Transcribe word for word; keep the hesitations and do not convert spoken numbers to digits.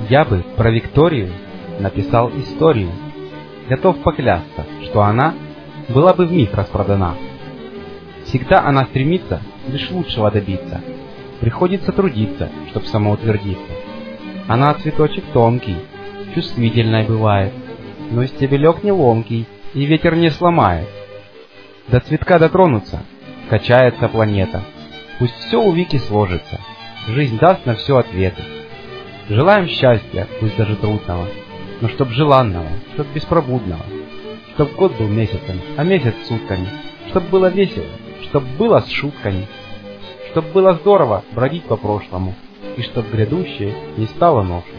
Я бы про Викторию написал историю, готов поклясться, что она была бы вмиг распродана. Всегда она стремится лишь лучшего добиться, приходится трудиться, чтоб самоутвердиться. Она цветочек тонкий, чувствительной бывает, но стебелек не ломкий, и ветер не сломает. До цветка дотронуться, качается планета. Пусть все у Вики сложится, жизнь даст на все ответы. Желаем счастья, пусть даже трудного, но чтоб желанного, чтоб беспробудного, чтоб год был месяцем, а месяц сутками, чтоб было весело, чтоб было с шутками, чтоб было здорово бродить по прошлому, и чтоб грядущее не стало ношей.